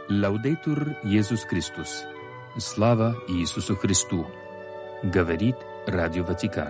Лаудейтур Иисус Христос. Слава Иисусу Христу. Говорит Радио Ватикан.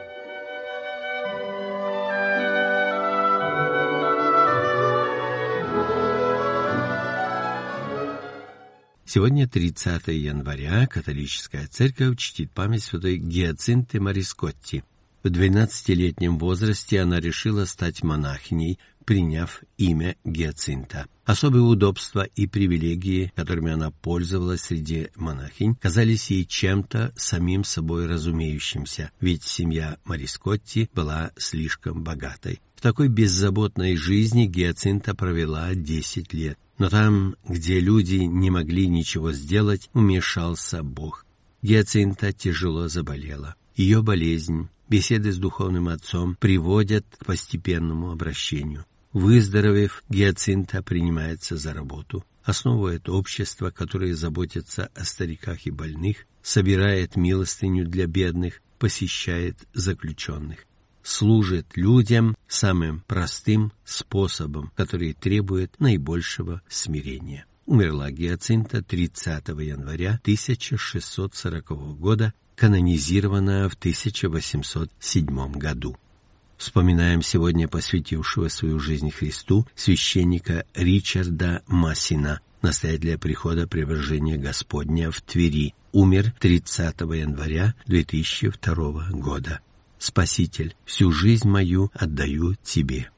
Сегодня 30 января католическая церковь чтит память святой Гиацинты Марискотти. В 12-летнем возрасте она решила стать монахиней, приняв имя Гиацинта. Особые удобства и привилегии, которыми она пользовалась среди монахинь, казались ей чем-то самим собой разумеющимся, ведь семья Марискотти была слишком богатой. В такой беззаботной жизни Гиацинта провела 10 лет. Но там, где люди не могли ничего сделать, вмешался Бог. Гиацинта тяжело заболела. Ее болезнь, беседы с духовным отцом приводят к постепенному обращению. Выздоровев, Гиацинта принимается за работу, основывает общество, которое заботится о стариках и больных, собирает милостыню для бедных, посещает заключенных. Служит людям самым простым способом, который требует наибольшего смирения. Умерла Гиацинта 30 января 1640 года, канонизирована в 1807 году. Вспоминаем сегодня посвятившего свою жизнь Христу священника Ричарда Массина, настоятеля прихода Преображения Господня в Твери. Умер 30 января 2002 года. Спаситель, всю жизнь мою отдаю Тебе.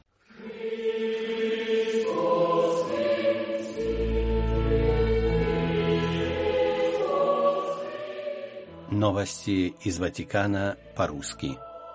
Новости из Ватикана по-русски.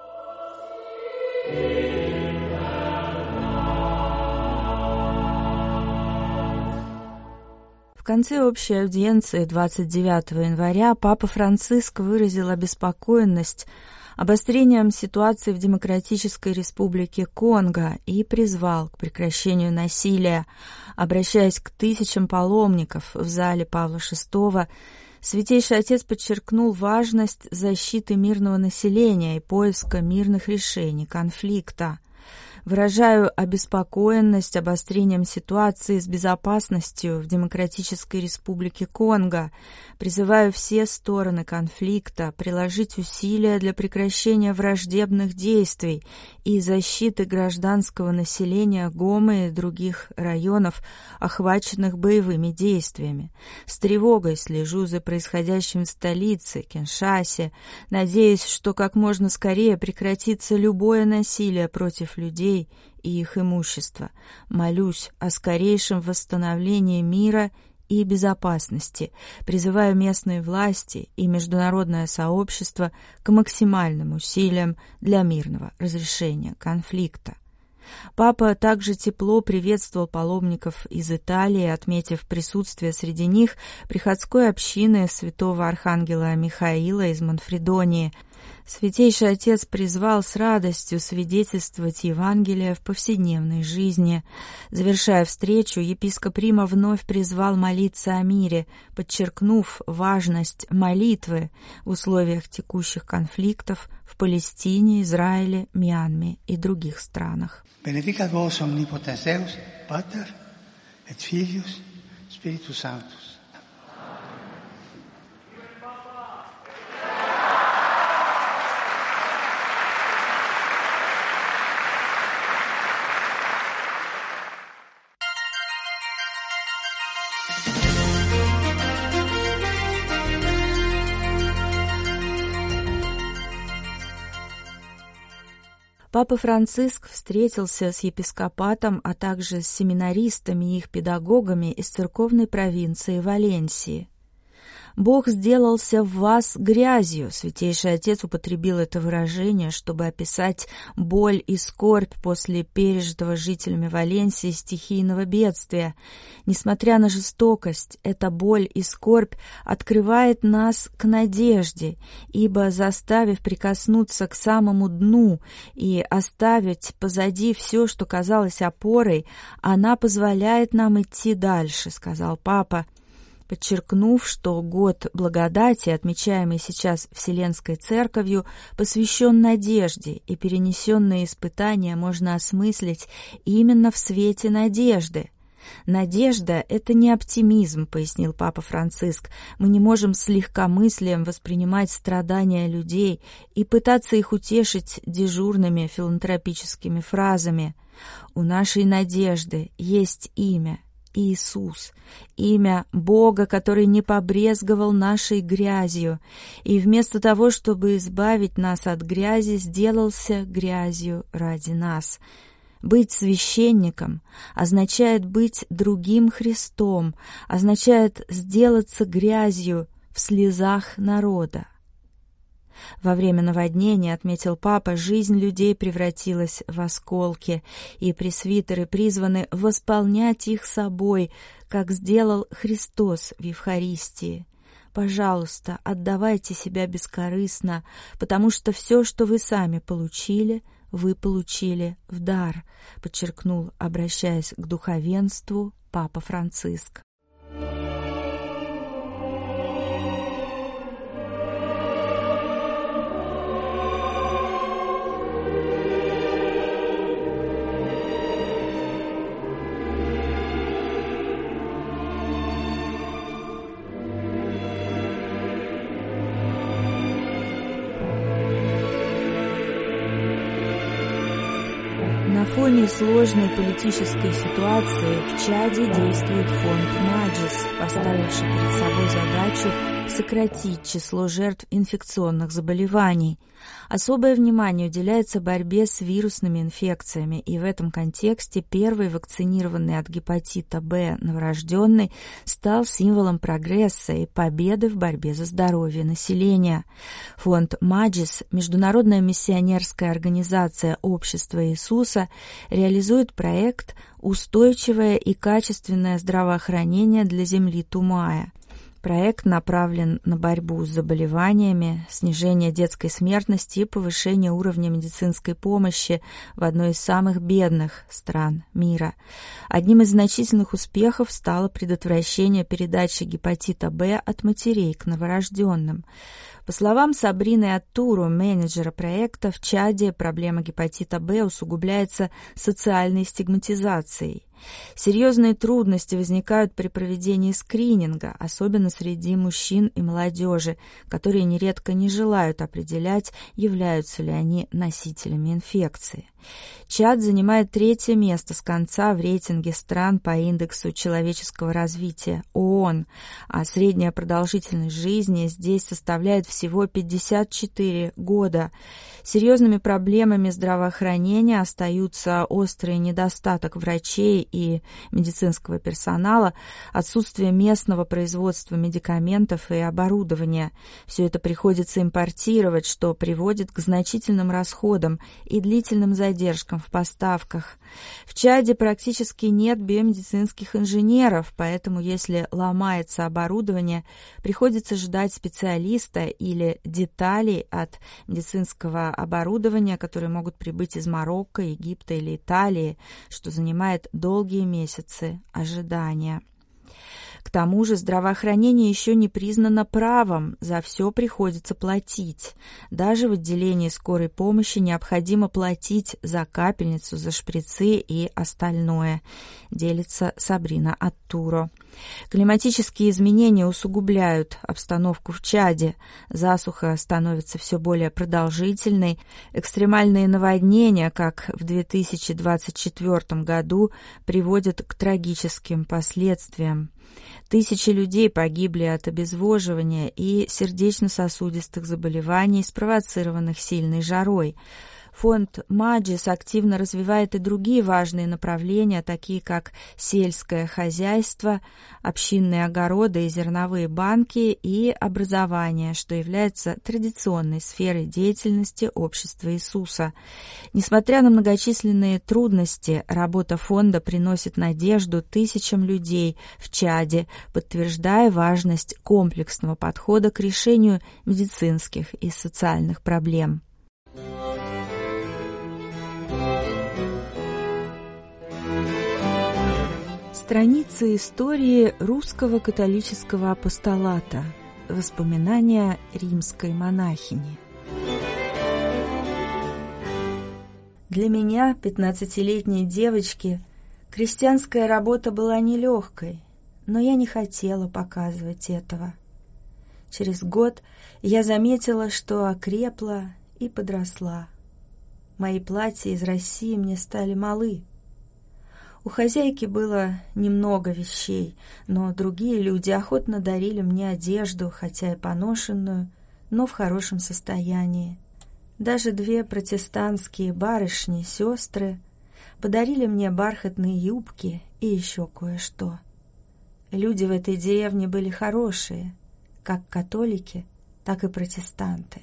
В конце общей аудиенции 29 января Папа Франциск выразил обеспокоенность обострением ситуации в Демократической Республике Конго и призвал к прекращению насилия. Обращаясь к тысячам паломников в зале Павла VI, Святейший Отец подчеркнул важность защиты мирного населения и поиска мирных решений конфликта. Выражаю обеспокоенность обострением ситуации с безопасностью в Демократической Республике Конго. Призываю все стороны конфликта приложить усилия для прекращения враждебных действий и защиты гражданского населения Гомы и других районов, охваченных боевыми действиями. С тревогой слежу за происходящим в столице, Киншасе, надеясь, что как можно скорее прекратится любое насилие против людей и их имущества. Молюсь о скорейшем восстановлении мира и безопасности, призываю местные власти и международное сообщество к максимальным усилиям для мирного разрешения конфликта. Папа также тепло приветствовал паломников из Италии, отметив присутствие среди них приходской общины святого архангела Михаила из Манфредонии. Святейший Отец призвал с радостью свидетельствовать Евангелие в повседневной жизни. Завершая встречу, епископ Рима вновь призвал молиться о мире, подчеркнув важность молитвы в условиях текущих конфликтов в Палестине, Израиле, Мьянме и других странах. Benedicat vos omnipotens Deus, Pater et Filius Spiritus Sanctus. Папа Франциск встретился с епископатом, а также с семинаристами и их педагогами из церковной провинции Валенсии. «Бог сделался в вас грязью», Святейший Отец употребил это выражение, чтобы описать боль и скорбь после пережитого жителями Валенсии стихийного бедствия. Несмотря на жестокость, эта боль и скорбь открывает нас к надежде, ибо, заставив прикоснуться к самому дну и оставить позади все, что казалось опорой, она позволяет нам идти дальше, сказал Папа, подчеркнув, что год благодати, отмечаемый сейчас Вселенской Церковью, посвящен надежде, и перенесенные испытания можно осмыслить именно в свете надежды. «Надежда — это не оптимизм», — пояснил Папа Франциск. «Мы не можем с легкомыслием воспринимать страдания людей и пытаться их утешить дежурными филантропическими фразами. У нашей надежды есть имя — Иисус, имя Бога, который не побрезговал нашей грязью, и вместо того, чтобы избавить нас от грязи, сделался грязью ради нас». Быть священником означает быть другим Христом, означает сделаться грязью в слезах народа. Во время наводнения, отметил Папа, жизнь людей превратилась в осколки, и пресвитеры призваны восполнять их собой, как сделал Христос в Евхаристии. Пожалуйста, отдавайте себя бескорыстно, потому что все, что вы сами получили, вы получили в дар, подчеркнул, обращаясь к духовенству, Папа Франциск. На фоне сложной политической ситуации в Чаде действует фонд «Маджис», поставивший перед собой задачу сократить число жертв инфекционных заболеваний. Особое внимание уделяется борьбе с вирусными инфекциями, и в этом контексте первый вакцинированный от гепатита Б новорожденный стал символом прогресса и победы в борьбе за здоровье населения. Фонд «Маджис», международная миссионерская организация Общества Иисуса, реализует проект «Устойчивое и качественное здравоохранение для земли Тумая». Проект направлен на борьбу с заболеваниями, снижение детской смертности и повышение уровня медицинской помощи в одной из самых бедных стран мира. Одним из значительных успехов стало предотвращение передачи гепатита Б от матерей к новорожденным. По словам Сабрины Аттуру, менеджера проекта, в Чаде проблема гепатита Б усугубляется социальной стигматизацией. Серьезные трудности возникают при проведении скрининга, особенно среди мужчин и молодежи, которые нередко не желают определять, являются ли они носителями инфекции. Чад занимает 3-е место с конца в рейтинге стран по индексу человеческого развития ООН, а средняя продолжительность жизни здесь составляет всего 54 года. Серьезными проблемами здравоохранения остаются острый недостаток врачей и медицинского персонала, отсутствие местного производства медикаментов и оборудования. Все это приходится импортировать, что приводит к значительным расходам и длительным задержкам в поставках. В Чаде практически нет биомедицинских инженеров, поэтому если ломается оборудование, приходится ждать специалиста или деталей от медицинского оборудования, которые могут прибыть из Марокко, Египта или Италии, что занимает долгие месяцы ожидания. К тому же здравоохранение еще не признано правом, за все приходится платить. Даже в отделении скорой помощи необходимо платить за капельницу, за шприцы и остальное, делится Сабрина Аттуро. Климатические изменения усугубляют обстановку в Чаде. Засуха становится все более продолжительной. Экстремальные наводнения, как в 2024 году, приводят к трагическим последствиям. Тысячи людей погибли от обезвоживания и сердечно-сосудистых заболеваний, спровоцированных сильной жарой. Фонд «Маджис» активно развивает и другие важные направления, такие как сельское хозяйство, общинные огороды и зерновые банки и образование, что является традиционной сферой деятельности Общества Иисуса. Несмотря на многочисленные трудности, работа фонда приносит надежду тысячам людей в Чаде, подтверждая важность комплексного подхода к решению медицинских и социальных проблем. Страницы истории русского католического апостолата. Воспоминания римской монахини. Для меня, 15-летней девочки, Крестьянская работа была нелегкой, но я не хотела показывать этого. Через год я заметила, что окрепла и подросла. Мои платья из России мне стали малы. У хозяйки было немного вещей, но другие люди охотно дарили мне одежду, хотя и поношенную, но в хорошем состоянии. Даже 2 протестантские барышни, сестры, подарили мне бархатные юбки и еще кое-что. Люди в этой деревне были хорошие, как католики, так и протестанты.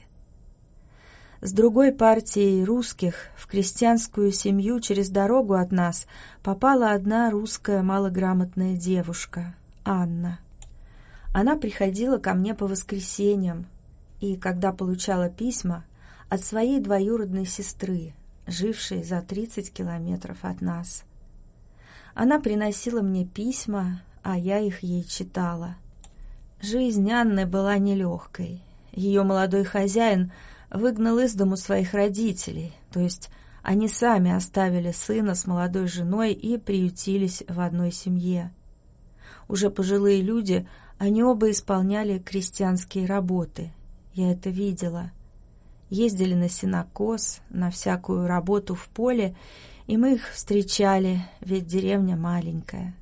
С другой партией русских в крестьянскую семью через дорогу от нас попала одна русская малограмотная девушка, Анна. Она приходила ко мне по воскресеньям, и, когда получала письма, от своей двоюродной сестры, жившей за 30 километров от нас. Она приносила мне письма, а я их ей читала. Жизнь Анны была нелегкой. Ее молодой хозяин выгнал из дому своих родителей, то есть они сами оставили сына с молодой женой и приютились в одной семье. Уже пожилые люди, они оба исполняли крестьянские работы. Я это видела. Ездили на сенокос, на всякую работу в поле, и мы их встречали, ведь деревня маленькая.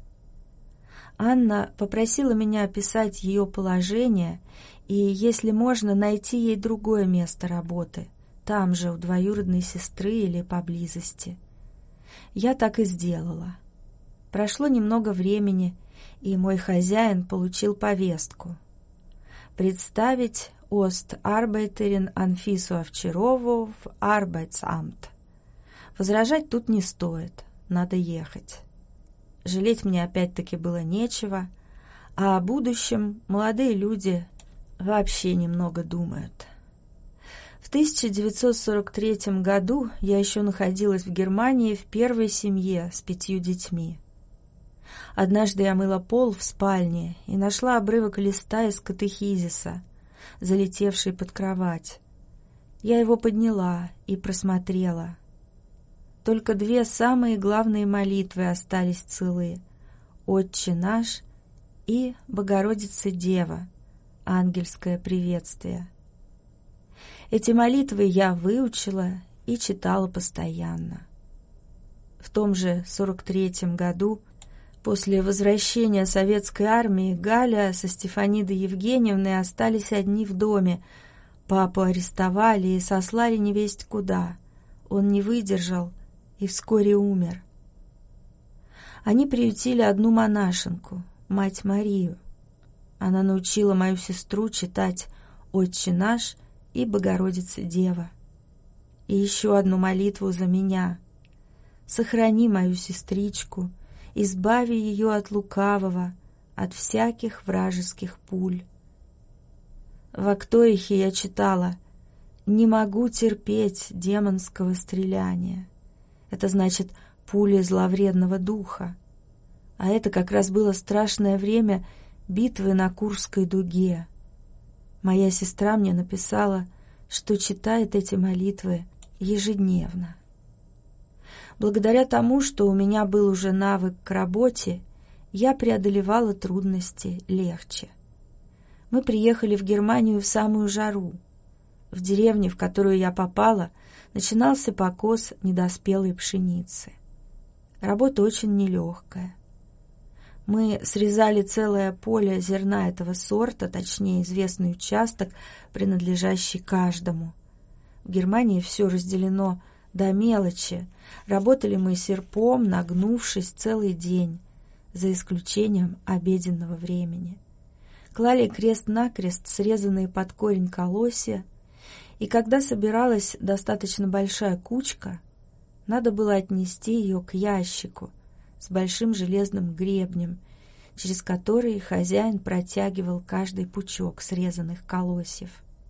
Анна попросила меня описать ее положение и, если можно, найти ей другое место работы, там же, у двоюродной сестры или поблизости. Я так и сделала. Прошло немного времени, и мой хозяин получил повестку. Представить Остарбайтерин Анфису Овчарову в Арбайтсамт. Возражать тут не стоит, надо ехать. Жалеть мне опять-таки было нечего, а о будущем молодые люди вообще немного думают. В 1943 году я еще находилась в Германии в первой семье с 5 детьми. Однажды я мыла пол в спальне и нашла обрывок листа из катехизиса, залетевший под кровать. Я его подняла и просмотрела. Только 2 самые главные молитвы остались целы: «Отче наш» и «Богородица Дева», ангельское приветствие. Эти молитвы я выучила и читала постоянно. В том же 43-м году, после возвращения советской армии, Галя со Стефанидой Евгеньевной остались одни в доме. Папу арестовали и сослали невесть куда. Он не выдержал и вскоре умер. Они приютили одну монашенку, мать Марию. Она научила мою сестру читать «Отче наш» и «Богородица Дева». И еще одну молитву за меня: «Сохрани мою сестричку, избави ее от лукавого, от всяких вражеских пуль». В Актоихе я читала: «Не могу терпеть демонского стреляния». Это значит пули зловредного духа. А это как раз было страшное время битвы на Курской дуге. Моя сестра мне написала, что читает эти молитвы ежедневно. Благодаря тому, что у меня был уже навык к работе, я преодолевала трудности легче. Мы приехали в Германию в самую жару. В деревне, в которую я попала, начинался покос недоспелой пшеницы. Работа очень нелегкая. Мы срезали целое поле зерна этого сорта, точнее, известный участок, принадлежащий каждому. В Германии все разделено до мелочи. Работали мы серпом, нагнувшись, целый день, за исключением обеденного времени. Клали крест-накрест срезанные под корень колосья, и когда собиралась достаточно большая кучка, надо было отнести ее к ящику с большим железным гребнем, через который хозяин протягивал каждый пучок срезанных колосьев.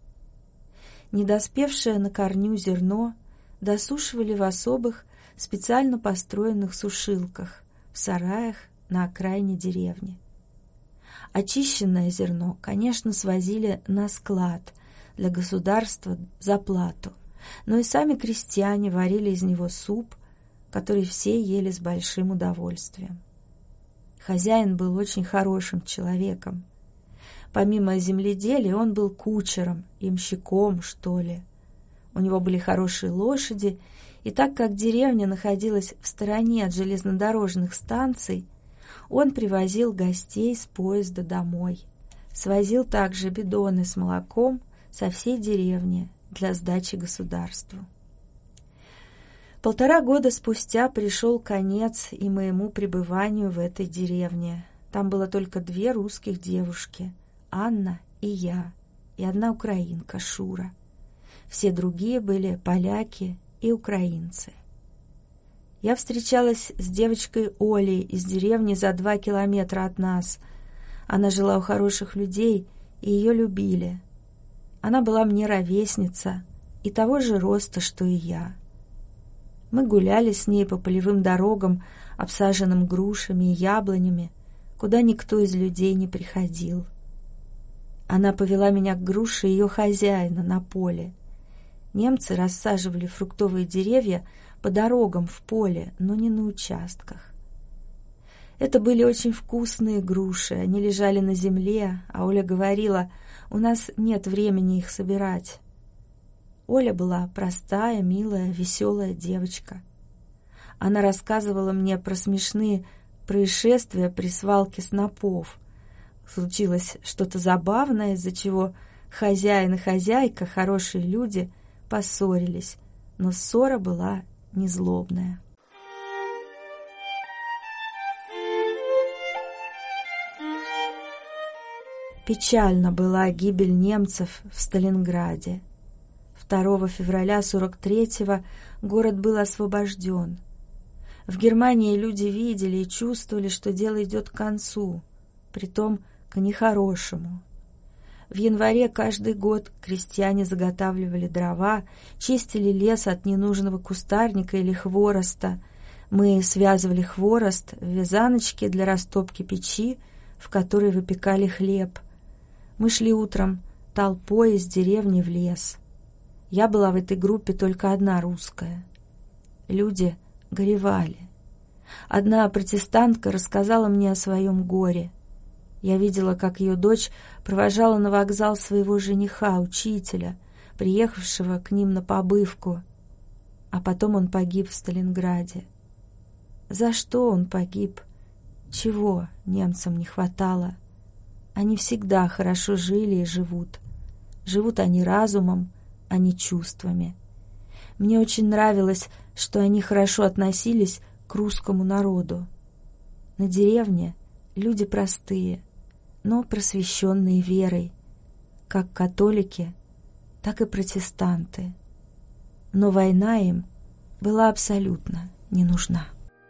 Недоспевшее на корню зерно досушивали в особых, специально построенных сушилках в сараях на окраине деревни. Очищенное зерно, конечно, свозили на склад для государства за плату, но и сами крестьяне варили из него суп, который все ели с большим удовольствием. Хозяин был очень хорошим человеком. Помимо земледелия он был кучером, ямщиком, что ли. У него были хорошие лошади, и так как деревня находилась в стороне от железнодорожных станций, он привозил гостей с поезда домой. Свозил также бидоны с молоком со всей деревни для сдачи государству. 1,5 года спустя пришел конец и моему пребыванию в этой деревне. Там было только 2 русских девушки, Анна и я, и 1 украинка, Шура. Все другие были поляки и украинцы. Я встречалась с девочкой Олей из деревни за 2 километра от нас. Она жила у хороших людей, и ее любили. Она была мне ровесница и того же роста, что и я. Мы гуляли с ней по полевым дорогам, обсаженным грушами и яблонями, куда никто из людей не приходил. Она повела меня к груше ее хозяина на поле. Немцы рассаживали фруктовые деревья по дорогам в поле, но не на участках. Это были очень вкусные груши, они лежали на земле, а Оля говорила: «У нас нет времени их собирать». Оля была простая, милая, веселая девочка. Она рассказывала мне про смешные происшествия при свалке снопов. Случилось что-то забавное, из-за чего хозяин и хозяйка, хорошие люди, поссорились, но ссора была незлобная. Печальна была гибель немцев в Сталинграде. 2 февраля 43-го город был освобожден. В Германии люди видели и чувствовали, что дело идет к концу, притом к нехорошему. В январе каждый год крестьяне заготавливали дрова, чистили лес от ненужного кустарника или хвороста. Мы связывали хворост в вязаночки для растопки печи, в которой выпекали хлеб. Мы шли утром толпой из деревни в лес. Я была в этой группе только одна русская. Люди горевали. Одна протестантка рассказала мне о своем горе. Я видела, как ее дочь провожала на вокзал своего жениха, учителя, приехавшего к ним на побывку. А потом он погиб в Сталинграде. За что он погиб? Чего немцам не хватало? Они всегда хорошо жили и живут. Живут они разумом, а не чувствами. Мне очень нравилось, что они хорошо относились к русскому народу. На деревне люди простые, но просвещенные верой, как католики, так и протестанты. Но война им была абсолютно не нужна.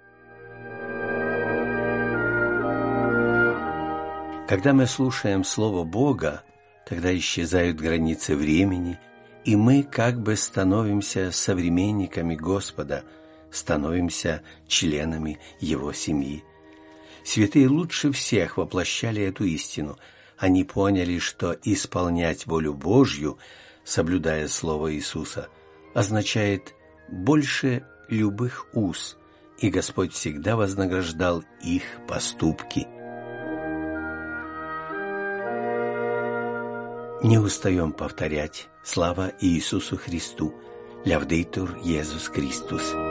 Когда мы слушаем Слово Бога, тогда исчезают границы времени, и мы как бы становимся современниками Господа, становимся членами Его семьи. Святые лучше всех воплощали эту истину. Они поняли, что исполнять волю Божью, соблюдая Слово Иисуса, означает больше любых уз, и Господь всегда вознаграждал их поступки. Не устаем повторять: слава Иисусу Христу! Лявдейтур Иисус Христос!